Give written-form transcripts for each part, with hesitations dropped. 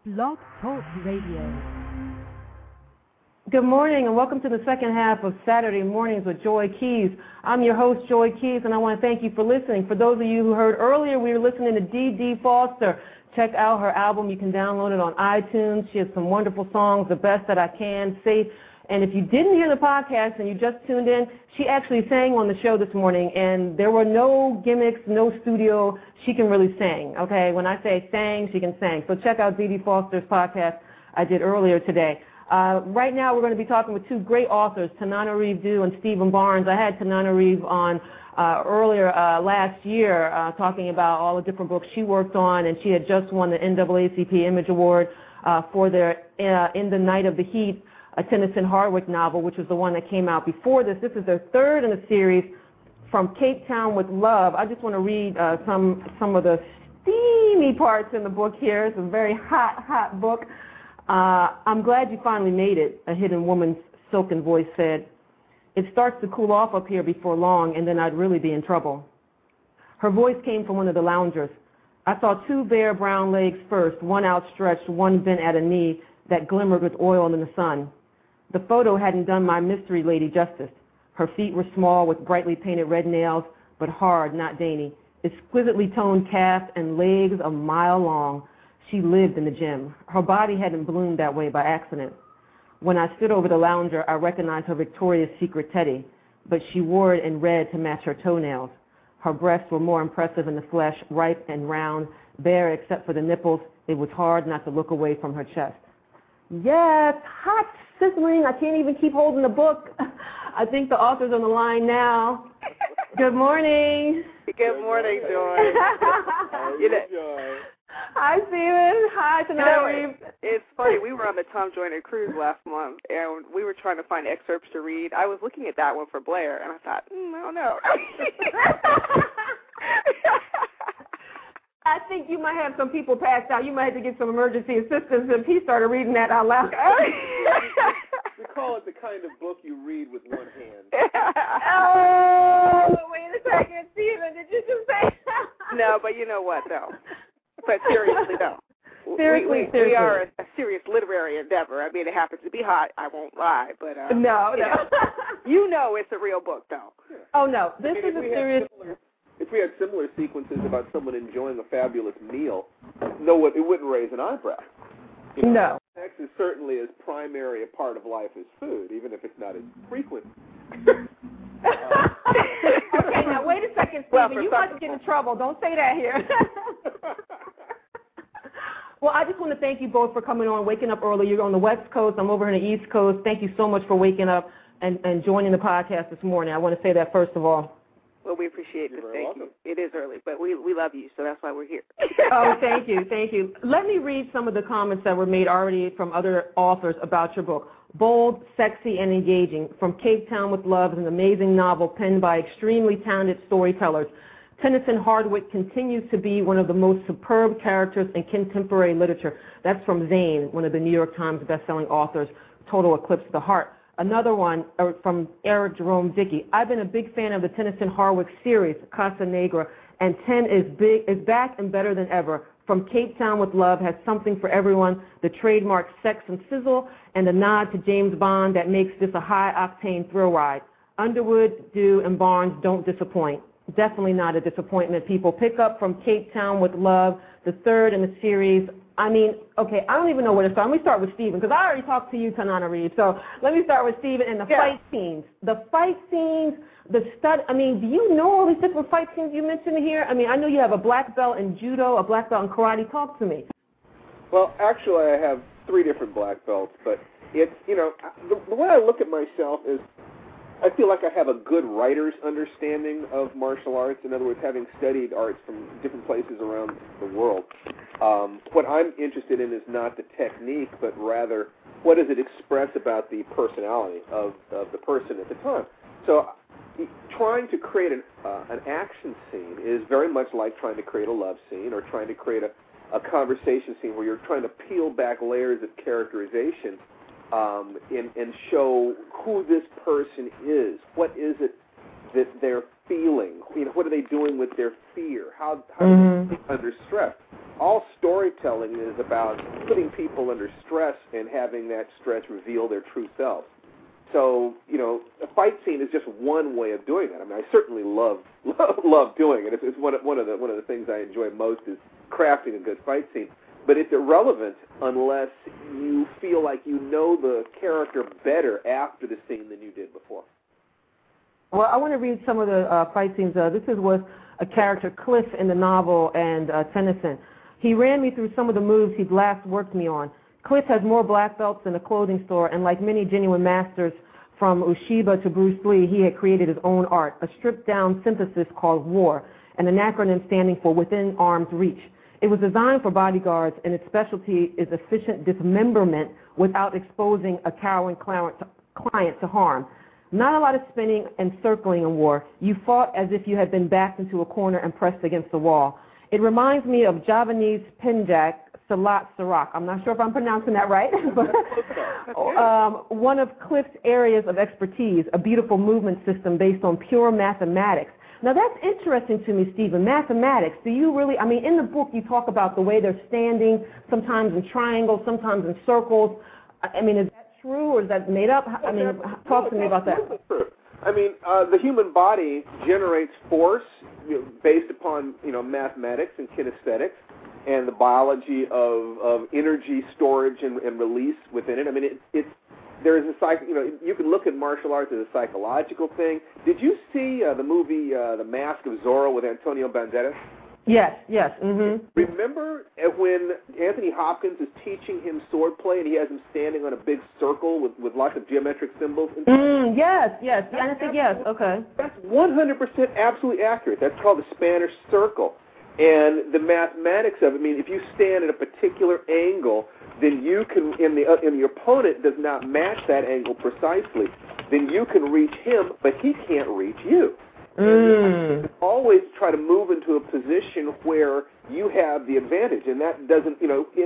Blog Talk Radio. Good morning and welcome to the second half of Saturday Mornings with Joy Keys. I'm your host, Joy Keys, and I want to thank you for listening. For those of you who heard earlier, we were listening to Dee Foster. Check out her album. You can download it on iTunes. She has some wonderful songs, The Best That I Can, Safe. And if you didn't hear the podcast and you just tuned in, she actually sang on the show this morning, and there were no gimmicks, no studio. She can really sing, okay? When I say sang, she can sing. So check out Dee Foster's podcast I did earlier today. Right now we're going to be talking with two great authors, Tananarive Due and Stephen Barnes. I had Tananarive on earlier last year talking about all the different books she worked on, and she had just won the NAACP Image Award for their In the Night of the Heat, a Tennyson Hardwick novel, which was the one that came out before this. This is their third in the series, From Cape Town with Love. I just want to read some of the steamy parts in the book here. It's a very hot book. I'm glad you finally made it, a hidden woman's silken voice said. It starts to cool off up here before long, and then I'd really be in trouble. Her voice came from one of the loungers. I saw two bare brown legs first, one outstretched, one bent at a knee that glimmered with oil in the sun. The photo hadn't done my mystery lady justice. Her feet were small with brightly painted red nails, but hard, not dainty. Exquisitely toned calf and legs a mile long. She lived in the gym. Her body hadn't bloomed that way by accident. When I stood over the lounger, I recognized her Victoria's Secret teddy, but she wore it in red to match her toenails. Her breasts were more impressive in the flesh, ripe and round, bare except for the nipples. It was hard not to look away from her chest. Yes, hot, sizzling. I can't even keep holding the book. I think the author's on the line now. Good morning. Good morning, Joy. Joy. Hi, Stephen. Hi, Tananarive. It's funny. We were on the Tom Joyner cruise last month, and we were trying to find excerpts to read. I was looking at that one for Blair, and I thought, I don't know. I think you might have some people passed out. You might have to get some emergency assistance if he started reading that out loud. We call it the kind of book you read with one hand. Oh, wait a second. Stephen, did you just say that? No, but you know what, though? But seriously, though. Seriously. We are a serious literary endeavor. I mean, it happens to be hot. I won't lie, but no. You know it's a real book, though. Oh, no. This is a serious... If we had similar sequences about someone enjoying a fabulous meal, it wouldn't raise an eyebrow. You know, no. Sex is certainly as primary a part of life as food, even if it's not as frequent. Okay, now wait a second, Stephen. You might get in trouble. Don't say that here. Well, I just want to thank you both for coming on, waking up early. You're on the West Coast. I'm over here on the East Coast. Thank you so much for waking up and joining the podcast this morning. I want to say that first of all. Well, we appreciate it. Thank you. It is early, but we love you, so that's why we're here. Oh, thank you. Thank you. Let me read some of the comments that were made already from other authors about your book. Bold, sexy, and engaging. From Cape Town with Love is an amazing novel penned by extremely talented storytellers. Tennyson Hardwick continues to be one of the most superb characters in contemporary literature. That's from Zane, one of the New York Times bestselling authors, Total Eclipse of the Heart. Another one from Eric Jerome Dickey. I've been a big fan of the Tennyson Hardwick series, Casa Negra, and 10 is back and better than ever. From Cape Town with Love has something for everyone, the trademark sex and sizzle, and a nod to James Bond that makes this a high-octane thrill ride. Underwood, Due, and Barnes don't disappoint. Definitely not a disappointment, people. Pick up From Cape Town with Love, the third in the series. I mean, okay, I don't even know where to start. Let me start with Stephen, because I already talked to you, Tananarive. So let me start with Stephen and the fight scenes. The fight scenes, I mean, do you know all these different fight scenes you mentioned here? I mean, I know you have a black belt in judo, a black belt in karate. Talk to me. Well, actually, I have 3 different black belts, but it's, the way I look at myself is I feel like I have a good writer's understanding of martial arts. In other words, having studied arts from different places around the world. What I'm interested in is not the technique, but rather what does it express about the personality of the person at the time. So trying to create an action scene is very much like trying to create a love scene or trying to create a conversation scene where you're trying to peel back layers of characterization and show who this person is. What is it that they're feeling? What are they doing with their fear? How do they think under stress? all storytelling is about putting people under stress and having that stress reveal their true selves. So, a fight scene is just one way of doing that. I mean, I certainly love doing it. It's one of the things I enjoy most is crafting a good fight scene. But it's irrelevant unless you feel like you know the character better after the scene than you did before. Well, I want to read some of the fight scenes. This was a character, Cliff, in the novel, and Tennyson. He ran me through some of the moves he'd last worked me on. Cliff has more black belts than a clothing store, and like many genuine masters, from Ushiba to Bruce Lee, he had created his own art, a stripped-down synthesis called WAR, and an acronym standing for Within Arm's Reach. It was designed for bodyguards, and its specialty is efficient dismemberment without exposing a cowering client to harm. Not a lot of spinning and circling in WAR. You fought as if you had been backed into a corner and pressed against the wall. It reminds me of Javanese Penjak, Salat Sarak. I'm not sure if I'm pronouncing that right, but one of Cliff's areas of expertise, a beautiful movement system based on pure mathematics. Now, that's interesting to me, Stephen, mathematics. Do you really, I mean, in the book you talk about the way they're standing, sometimes in triangles, sometimes in circles. I mean, is that true or is that made up? I mean, talk to me about that. I mean, the human body generates force based upon, mathematics and kinesthetics and the biology of energy storage and release within it. I mean, there is you can look at martial arts as a psychological thing. Did you see the movie The Mask of Zorro with Antonio Banderas? Yes. Mm-hmm. Remember when Anthony Hopkins is teaching him swordplay and he has him standing on a big circle with lots of geometric symbols? Yes. I think yes. Okay. That's 100% absolutely accurate. That's called the Spanish circle. And the mathematics of it, I mean, if you stand at a particular angle, then you can, and the opponent does not match that angle precisely, then you can reach him, but he can't reach you. And always try to move into a position where you have the advantage, and that doesn't,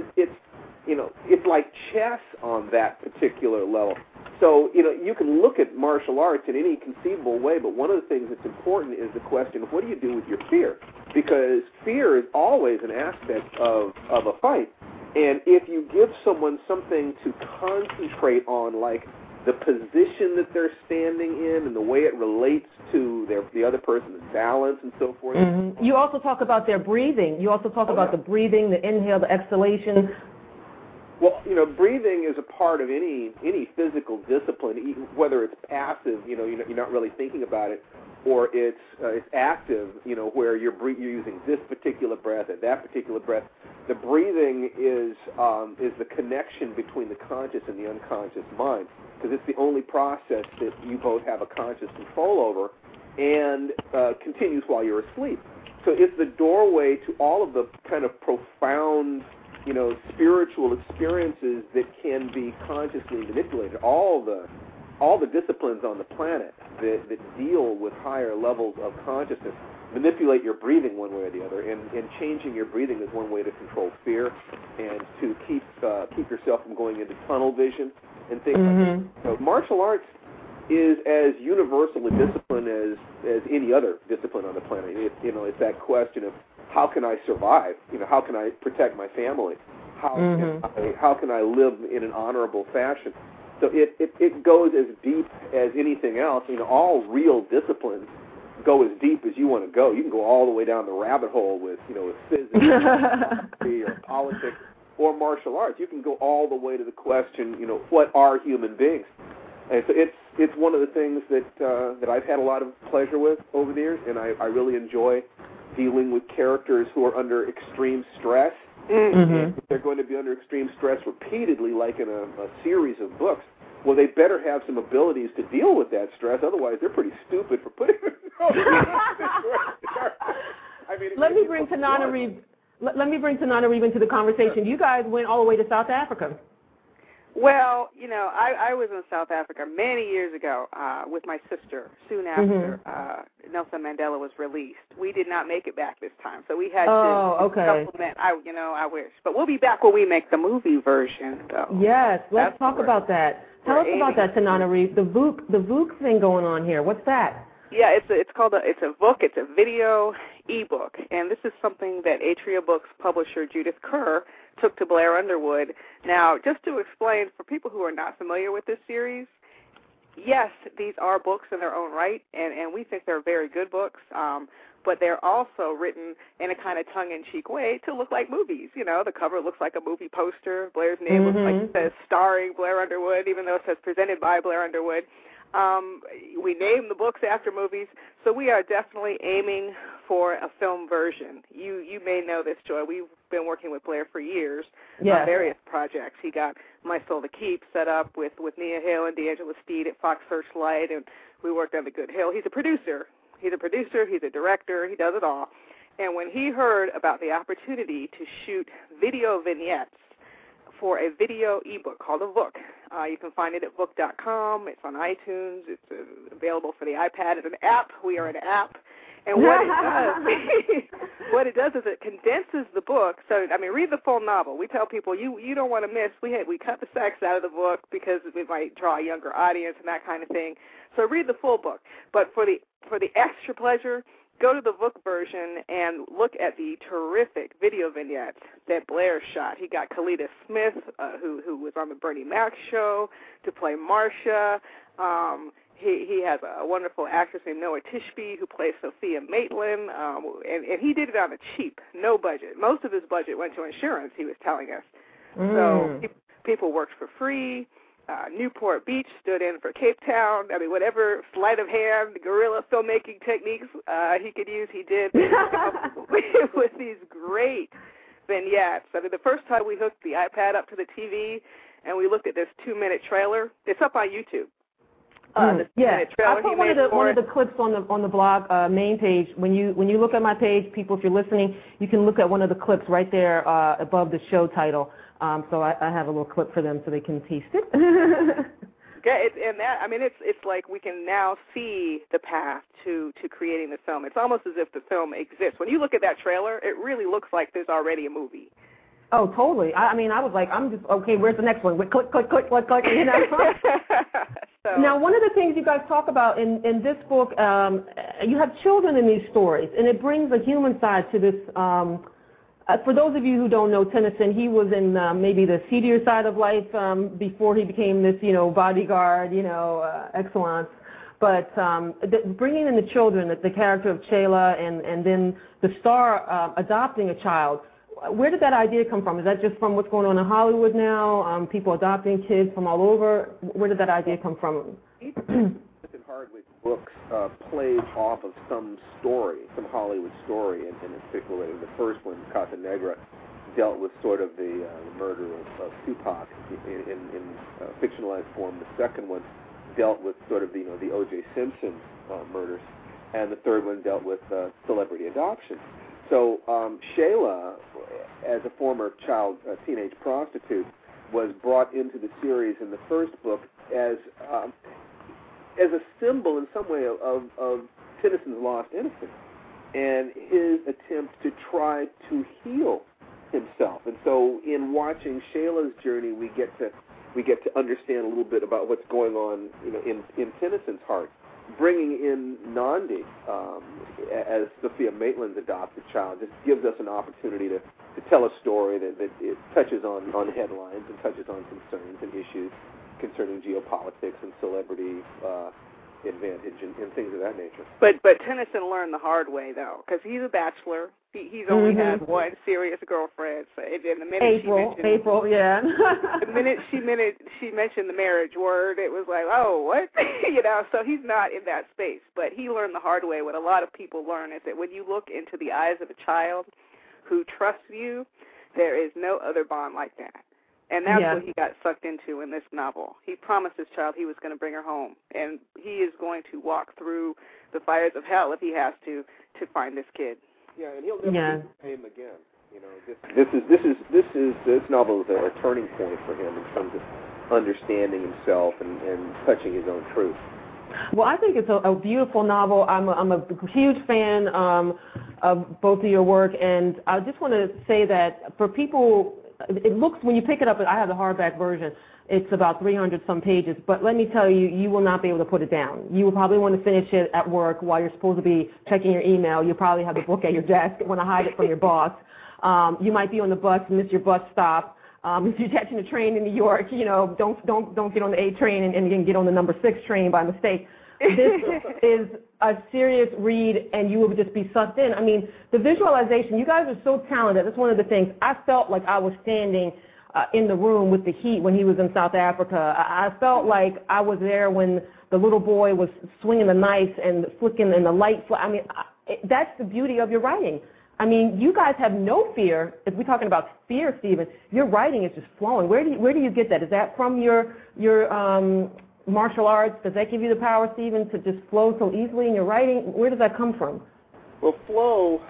it's like chess on that particular level. So, you can look at martial arts in any conceivable way, but one of the things that's important is the question, what do you do with your fear? Because fear is always an aspect of a fight. And if you give someone something to concentrate on, like the position that they're standing in and the way it relates to the other person's balance and so forth. Mm-hmm. You also talk about their breathing. You also talk about the breathing, the inhale, the exhalation. Well, breathing is a part of any physical discipline, whether it's passive, you're not really thinking about it, or it's active, where you're using this particular breath and that particular breath. The breathing is the connection between the conscious and the unconscious mind, because it's the only process that you both have a conscious control over and continues while you're asleep. So it's the doorway to all of the kind of profound, spiritual experiences that can be consciously manipulated. All the disciplines on the planet that deal with higher levels of consciousness manipulate your breathing one way or the other, and changing your breathing is one way to control fear and to keep yourself from going into tunnel vision and things like that. So martial arts is as universal a discipline as any other discipline on the planet. It's that question of how can I survive? How can I protect my family? How can I live in an honorable fashion? So it goes as deep as anything else. All real disciplines go as deep as you want to go. You can go all the way down the rabbit hole with physics, or politics, or martial arts. You can go all the way to the question, what are human beings? And so it's one of the things that I've had a lot of pleasure with over the years, and I really enjoy dealing with characters who are under extreme stress. And if they're going to be under extreme stress repeatedly, like in a series of books, well, they better have some abilities to deal with that stress. Otherwise, they're pretty stupid for putting it. Let me bring Tanana Reeve into the conversation. You guys went all the way to South Africa. Well, I was in South Africa many years ago with my sister soon after Nelson Mandela was released. We did not make it back this time, so we had to supplement. I wish. But we'll be back when we make the movie version, though. Yes, let's talk about that. Tell us about that, Tanana Reeve. The VOOC thing going on here. What's that? Yeah, it's a VOOC. It's a video ebook, and this is something that Atria Books publisher Judith Kerr took to Blair Underwood. Now, just to explain, for people who are not familiar with this series, yes, these are books in their own right, and we think they're very good books, but they're also written in a kind of tongue-in-cheek way to look like movies. You know, the cover looks like a movie poster. Blair's name looks like it says starring Blair Underwood, even though it says presented by Blair Underwood. We name the books after movies, so we are definitely aiming for a film version. You may know this, Joy. We've been working with Blair for years on various projects. He got My Soul to Keep set up with Nia Hill and D'Angela Steed at Fox Searchlight, and we worked on The Good Hill. He's a producer, he's a director, he does it all. And when he heard about the opportunity to shoot video vignettes for a video ebook called a Vook. You can find it at Vook.com. It's on iTunes. It's available for the iPad. It's an app. We are an app. And what it does is it condenses the book. So, I mean, read the full novel. We tell people you don't want to miss. We cut the sex out of the book because it might draw a younger audience and that kind of thing. So read the full book. But for the extra pleasure, go to the Vook version and look at the terrific video vignettes that Blair shot. He got Kalita Smith, who was on the Bernie Mac show, to play Marcia. He has a wonderful actress named Noah Tishby who plays Sophia Maitland, and he did it on a cheap, no budget. Most of his budget went to insurance, he was telling us. So people worked for free. Newport Beach stood in for Cape Town. I mean, whatever sleight of hand, guerrilla filmmaking techniques he could use, he did with these great vignettes. I mean, the first time we hooked the iPad up to the TV and we looked at this 2-minute trailer, it's up on YouTube. I put one of the clips on the blog main page. When you look at my page, people, if you're listening, you can look at one of the clips right there above the show title. So I have a little clip for them so they can taste it. It's like we can now see the path to creating the film. It's almost as if the film exists. When you look at that trailer, it really looks like there's already a movie. Oh, totally. I was like, I'm just, okay, where's the next one? Click, click, click, click, click, you know? Now, one of the things you guys talk about in this book, you have children in these stories, and it brings a human side to this. For those of you who don't know Tennyson, he was in maybe the seedier side of life before he became this, bodyguard, excellence. But bringing in the children, the character of Shayla, and then the star adopting a child, where did that idea come from? Is that just from what's going on in Hollywood now, people adopting kids from all over? Where did that idea come from? Hardwick books played off of some story, some Hollywood story, and in particular, the first one, Casa Negra, dealt with sort of the murder of Tupac in fictionalized form. The second one dealt with sort of the O.J. Simpson murders, and the third one dealt with celebrity adoption. So Shayla, as a former teenage prostitute, was brought into the series in the first book as a symbol in some way of Tennyson's lost innocence and his attempt to try to heal himself. And so in watching Shayla's journey, we get to understand a little bit about what's going on in Tennyson's heart. Bringing in Nandi as Sophia Maitland's adopted child just gives us an opportunity to tell a story that it touches on headlines and touches on concerns and issues concerning geopolitics and celebrity advantage and things of that nature. But Tennyson learned the hard way, though, because he's a bachelor. He's only had one serious girlfriend. So the minute April, yeah. The minute she mentioned the marriage word, it was like, oh, what? So he's not in that space. But he learned the hard way. What a lot of people learn is that when you look into the eyes of a child who trusts you, there is no other bond like that. And that's what he got sucked into in this novel. He promised his child he was going to bring her home, and he is going to walk through the fires of hell if he has to find this kid. Yeah, and he'll never be the same again. This novel is a turning point for him in terms of understanding himself and touching his own truth. Well, I think it's a beautiful novel. I'm a huge fan of both of your work, and I just want to say that for people it looks, when you pick it up, I have the hardback version, it's about 300 some pages, but let me tell you, you will not be able to put it down. You will probably want to finish it at work while you're supposed to be checking your email. You'll probably have the book at your desk, want to hide it from your boss. You might be on the bus, miss your bus stop. If you're catching a train in New York, don't get on the A train and get on the number 6 train by mistake. This is a serious read, and you will just be sucked in. I mean, the visualization, you guys are so talented. That's one of the things. I felt like I was standing in the room with the Heat when he was in South Africa. I felt like I was there when the little boy was swinging the knife and flicking and the light. I mean, that's the beauty of your writing. I mean, you guys have no fear. If we're talking about fear, Stephen, your writing is just flowing. Where do you get that? Is that from your martial arts? Does that give you the power, Stephen, to just flow so easily in your writing? Where does that come from? Well, flow.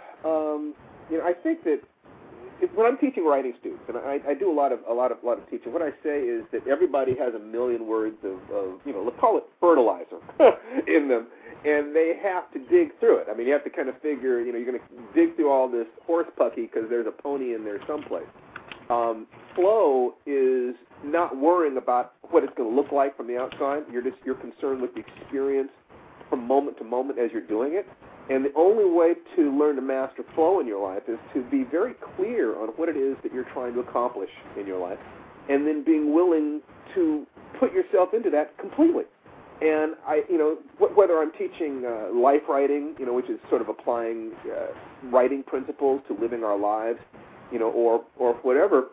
I think that when I'm teaching writing students, and I do a lot of teaching, what I say is that everybody has a million words of let's call it fertilizer in them. And they have to dig through it. I mean, you have to kind of figure, you're going to dig through all this horse pucky because there's a pony in there someplace. Flow is not worrying about what it's going to look like from the outside. You're concerned with the experience from moment to moment as you're doing it. And the only way to learn to master flow in your life is to be very clear on what it is that you're trying to accomplish in your life, and then being willing to put yourself into that completely. And whether I'm teaching life writing, which is sort of applying writing principles to living our lives, or whatever,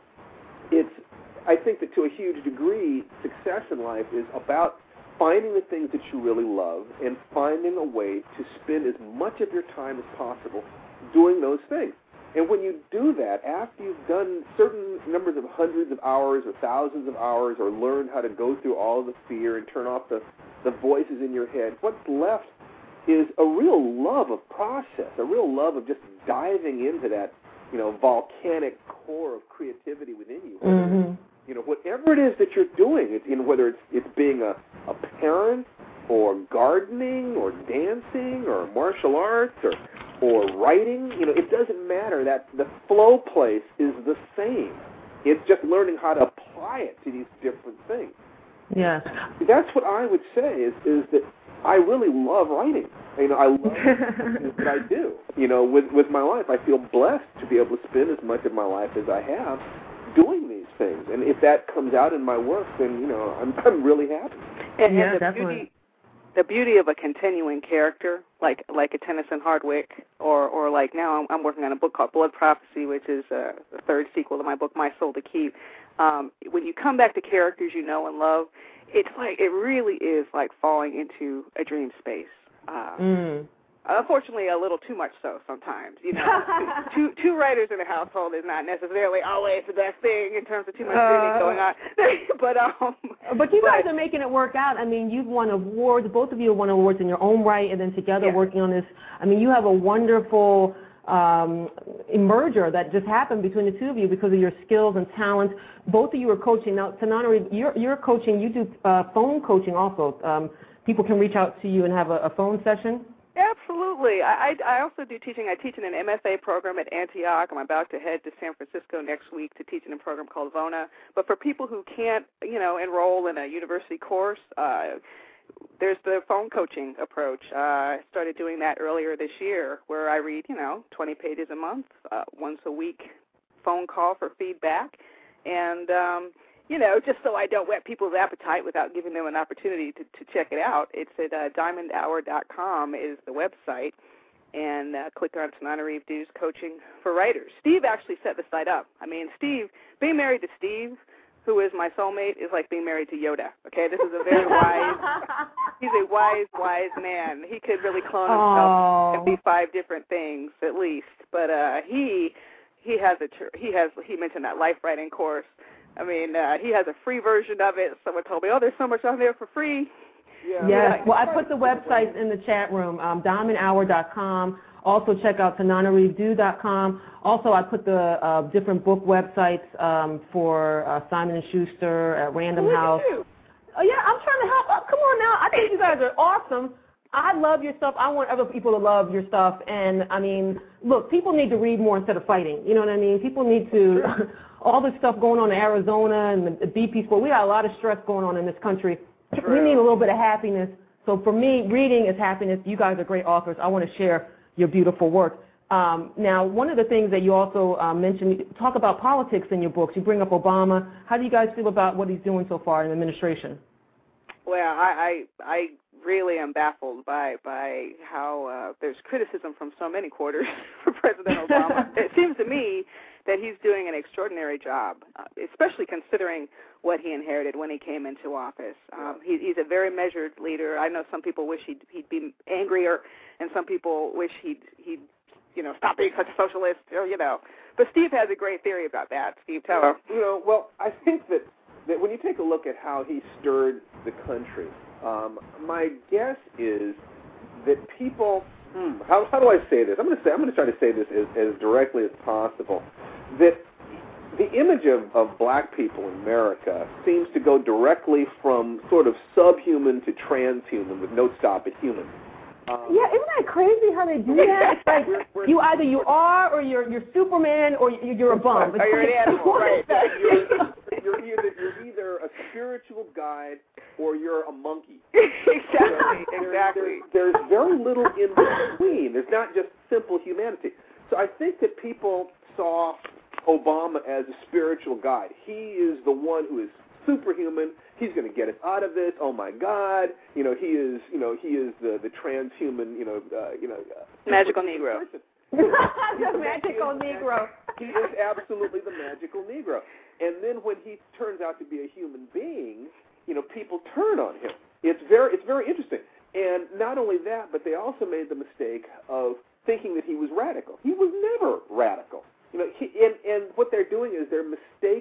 I think that to a huge degree, success in life is about finding the things that you really love and finding a way to spend as much of your time as possible doing those things. And when you do that, after you've done certain numbers of hundreds of hours or thousands of hours, or learned how to go through all of the fear and turn off the voices in your head, what's left is a real love of process, a real love of just diving into that, volcanic core of creativity within you. Mm-hmm. Whatever it is that you're doing, whether it's being a parent, or gardening, or dancing, or martial arts, or writing, it doesn't matter. That the flow place is the same. It's just learning how to apply it to these different things. Yeah. That's what I would say is that I really love writing. I love what I do. With my life, I feel blessed to be able to spend as much of my life as I have doing these things. And if that comes out in my work, then I'm really happy. And definitely. The beauty of a continuing character, like a Tennyson Hardwick, or like now I'm working on a book called Blood Prophecy, which is the third sequel to my book, My Soul to Keep. When you come back to characters you know and love, it really is like falling into a dream space. Unfortunately, a little too much so sometimes. Two writers in a household is not necessarily always the best thing in terms of too much dreaming going on. But you guys are making it work out. I mean, you've won awards. Both of you have won awards in your own right, and then together working on this. I mean, you have a wonderful merger that just happened between the two of you because of your skills and talents. Both of you are coaching. Now, Tananarive, you're coaching. You do phone coaching also. People can reach out to you and have a phone session. Absolutely. I also do teaching. I teach in an MFA program at Antioch. I'm about to head to San Francisco next week to teach in a program called VONA. But for people who can't, enroll in a university course, there's the phone coaching approach. I started doing that earlier this year, where I read, 20 pages a month, once a week phone call for feedback. And, just so I don't whet people's appetite without giving them an opportunity to check it out, it's at diamondhour.com is the website, and click on Tananarive Dew's Coaching for Writers. Steve actually set the site up. I mean, being married to Steve, who is my soulmate, is like being married to Yoda. Okay, this is a very he's a wise man. He could really clone himself and be 5 different things at least. But he mentioned that life writing course. I mean, he has a free version of it. Someone told me, there's so much on there for free. Yes. Well, I put the websites in the chat room, diamondhour.com. Also check out TananariveDew.com. Also, I put the different book websites for Simon & Schuster, Random House. Oh, yeah, I'm trying to help. Come on now. I think you guys are awesome. I love your stuff. I want other people to love your stuff. And, I mean, look, people need to read more instead of fighting. You know what I mean? People need to all this stuff going on in Arizona and the BP sport. We got a lot of stress going on in this country. True. We need a little bit of happiness. So for me, reading is happiness. You guys are great authors. I want to share your beautiful work. Now, one of the things that you also mentioned, you talk about politics in your books. You bring up Obama. How do you guys feel about what he's doing so far in the administration? Well, I really am baffled by how there's criticism from so many quarters for President Obama. It seems to me that he's doing an extraordinary job, especially considering what he inherited when he came into office. He's a very measured leader. I know some people wish he'd be angrier, and some people wish he'd stop being such a socialist, But Steve has a great theory about that. Steve, tell us. Well, I think that when you take a look at how he stirred the country, my guess is that people. How do I say this? I'm going to try to say this as directly as possible. That the image of black people in America seems to go directly from sort of subhuman to transhuman with no stop at human. Yeah, isn't that crazy how they do that? It's like you are or you're Superman or you're a bum. Or you're an animal, right? You're either a spiritual guide or you're a monkey. Exactly. There's very little in between. There's not just simple humanity. So I think that people saw Obama as a spiritual guide. He is the one who is superhuman. He's going to get us out of this. Oh my God! He is the transhuman. Magical Negro. The magical Negro. He is absolutely the magical Negro. And then when he turns out to be a human being, people turn on him. It's very interesting. And not only that, but they also made the mistake of thinking that he was radical. He was never radical. And what they're doing is they're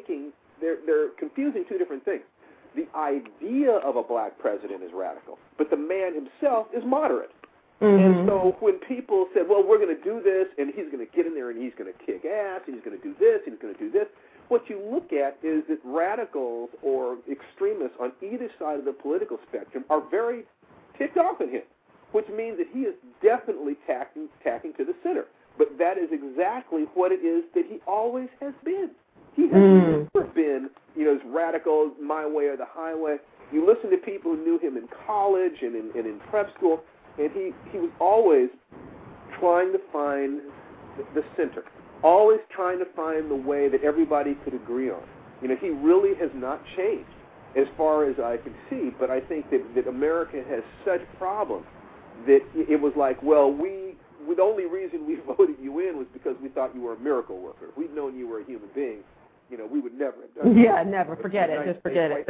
confusing two different things. The idea of a black president is radical, but the man himself is moderate. Mm-hmm. And so when people said, well, we're going to do this, and he's going to get in there and he's going to kick ass, and he's going to do this, and he's going to do this, what you look at is that radicals or extremists on either side of the political spectrum are very ticked off at him, which means that he is definitely tacking to the center. But that is exactly what it is that he always has been. He has never been, as radical, my way or the highway. You listen to people who knew him in college and in prep school, and he was always trying to find the center, always trying to find the way that everybody could agree on. He really has not changed as far as I can see, but I think that America has such problems that it was like, well, the only reason we voted you in was because we thought you were a miracle worker. If we'd known you were a human being, we would never have done that. Yeah, never. Forget it. Just forget it.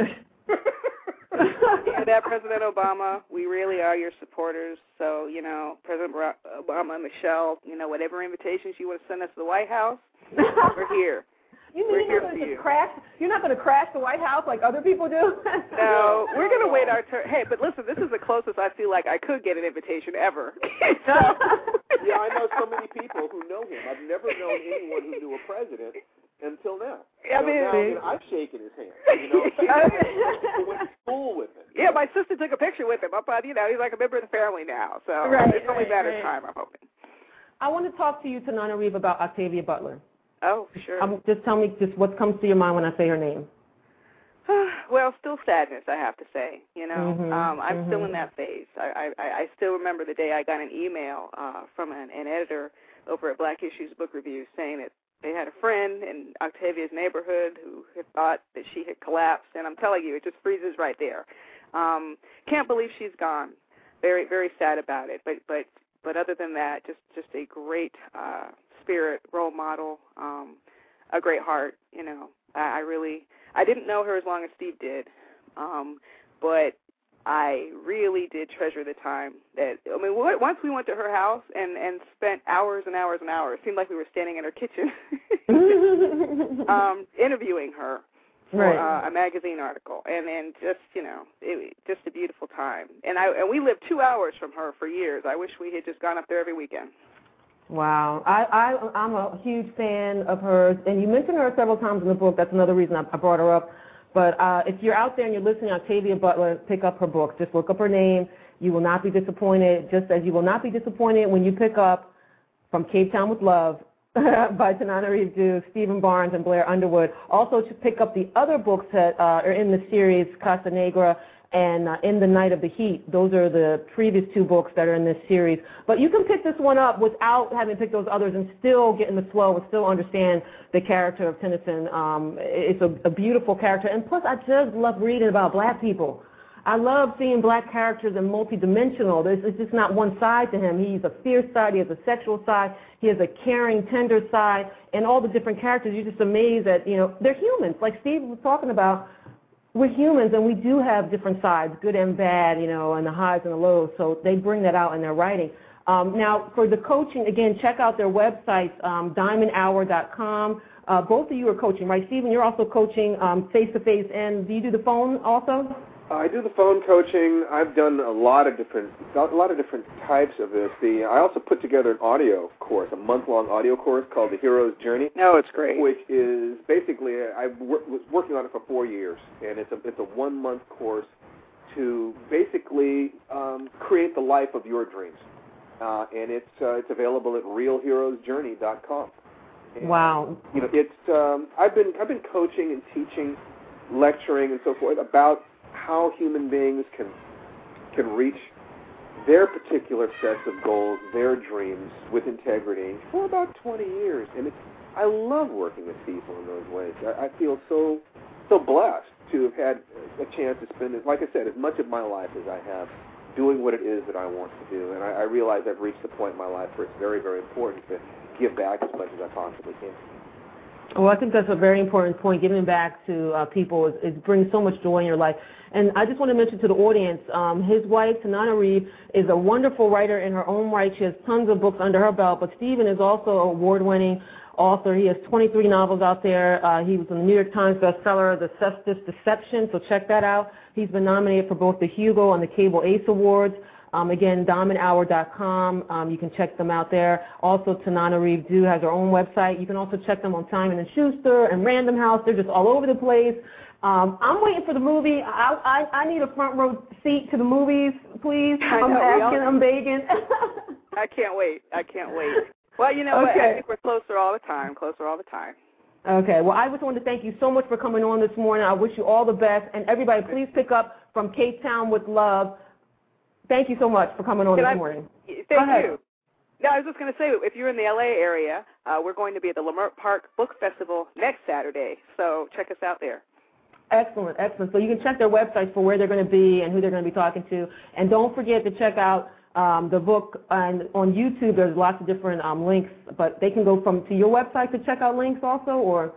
And that President Obama, we really are your supporters. So, President Obama and Michelle, whatever invitations you want to send us to the White House, we're here. You're not going to crash the White House like other people do? No, we're going to wait our turn. Hey, but listen, this is the closest I feel like I could get an invitation ever. Yeah, I know so many people who know him. I've never known anyone who knew a president until now. I've shaken his hand. I went to school with him. Yeah, my sister took a picture with him. He's like a member of the family now. So it's only a matter of time, I'm hoping. I want to talk to you, Tanana Reeve, about Octavia Butler. Oh, sure. Just tell me what comes to your mind when I say her name. Well, still sadness, I have to say. I'm still in that phase. I still remember the day I got an email from an editor over at Black Issues Book Review saying that they had a friend in Octavia's neighborhood who had thought that she had collapsed, and I'm telling you, it just freezes right there. Can't believe she's gone. Very, very sad about it. But other than that, just a great spirit, role model, a great heart. I didn't know her as long as Steve did, but I really did treasure the time once we went to her house and spent hours and hours and hours. It seemed like we were standing in her kitchen interviewing her for a magazine article, and just a beautiful time. And we lived 2 hours from her for years. I wish we had just gone up there every weekend. Wow. I'm a huge fan of hers, and you mentioned her several times in the book. That's another reason I brought her up. But if you're out there and you're listening to Octavia Butler, pick up her book. Just look up her name. You will not be disappointed, just as you will not be disappointed when you pick up From Cape Town with Love, by Tananarive Due, Stephen Barnes, and Blair Underwood. Also to pick up the other books that are in the series, Casa Negra and In the Night of the Heat. Those are the previous two books that are in this series. But you can pick this one up without having picked those others and still get in the flow and still understand the character of Tennyson. It's a beautiful character. And plus, I just love reading about black people. I love seeing black characters and multidimensional. It's just not one side to him. He's a fierce side. He has a sexual side. He has a caring, tender side. And all the different characters, you're just amazed that, they're humans. Like Steve was talking about, we're humans, and we do have different sides, good and bad, and the highs and the lows. So they bring that out in their writing. Now, for the coaching, again, check out their websites, diamondhour.com. Both of you are coaching, right? Stephen, you're also coaching face-to-face, and do you do the phone also? I do the phone coaching. I've done a lot of different types of this. I also put together an audio course, a month-long audio course called The Hero's Journey. No, it's great. Which is basically, I was working on it for 4 years, and it's a 1-month course to basically create the life of your dreams, and it's available at realheroesjourney.com. And, wow. I've been coaching and teaching, lecturing, and so forth about how human beings can reach their particular sets of goals, their dreams, with integrity for about 20 years. And I love working with people in those ways. I feel so blessed to have had a chance to spend, like I said, as much of my life as I have doing what it is that I want to do. And I realize I've reached the point in my life where it's very, very important to give back as much as I possibly can. Well, I think that's a very important point. Giving back to people it brings so much joy in your life. And I just want to mention to the audience, his wife, Tananarive, is a wonderful writer in her own right. She has tons of books under her belt. But Stephen is also an award-winning author. He has 23 novels out there. He was in the New York Times bestseller, The Cestus Deception, so check that out. He's been nominated for both the Hugo and the Cable Ace Awards. Again, diamondhour.com. You can check them out there. Also, Tananarive Due has her own website. You can also check them on Simon & Schuster and Random House. They're just all over the place. I'm waiting for the movie. I need a front row seat to the movies, please. I'm begging. I can't wait. Well, you know what? I think we're closer all the time. Okay. Well, I just wanted to thank you so much for coming on this morning. I wish you all the best. And everybody, please pick up From Cape Town with Love. Thank you so much for coming on this morning. Thank you. No, I was just going to say, if you're in the L.A. area, we're going to be at the Leimert Park Book Festival next Saturday. So check us out there. Excellent. So you can check their websites for where they're going to be and who they're going to be talking to. And don't forget to check out the book. And on YouTube, there's lots of different links, but they can go to your website to check out links also, or?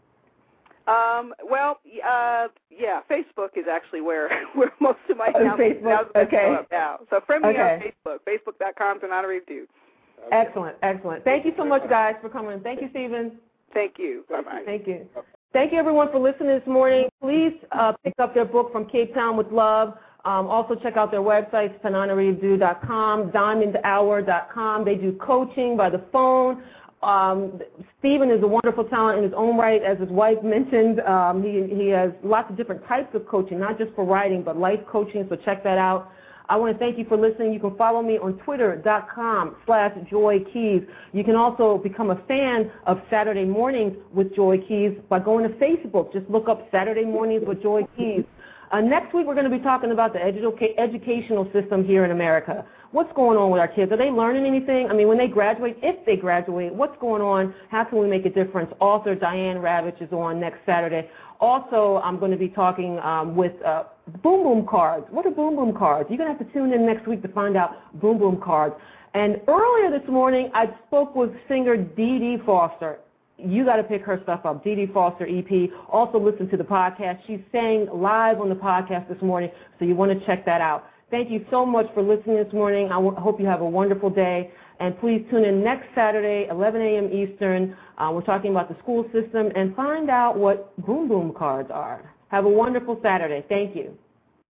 Facebook is actually where most of my announcements go up now. So friend me on Facebook, facebook.com, Tananarive Due. Excellent. Thank you so much, guys, for coming. Thank you, Stephen. Thank you. Bye-bye. Thank you. Thank you, everyone, for listening this morning. Please pick up their book, From Cape Town with Love. Also check out their websites, TananariveDue.com, DiamondHour.com. They do coaching by the phone. Stephen is a wonderful talent in his own right, as his wife mentioned. He has lots of different types of coaching, not just for writing, but life coaching, so check that out. I want to thank you for listening. You can follow me on Twitter.com/JoyKeys. You can also become a fan of Saturday Mornings with Joy Keys by going to Facebook. Just look up Saturday Mornings with Joy Keys. Next week, we're going to be talking about the educational system here in America. What's going on with our kids? Are they learning anything? I mean, when they graduate, if they graduate, what's going on? How can we make a difference? Author Diane Ravitch is on next Saturday. Also, I'm going to be talking with Boom Boom Cards. What are Boom Boom Cards? You're going to have to tune in next week to find out Boom Boom Cards. And earlier this morning, I spoke with singer Dee Dee Foster. You got to pick her stuff up, Dee Dee Foster EP. Also listen to the podcast. She's sang live on the podcast this morning, so you want to check that out. Thank you so much for listening this morning. I hope you have a wonderful day. And please tune in next Saturday, 11 a.m. Eastern. We're talking about the school system and find out what Boom Boom Cards are. Have a wonderful Saturday. Thank you.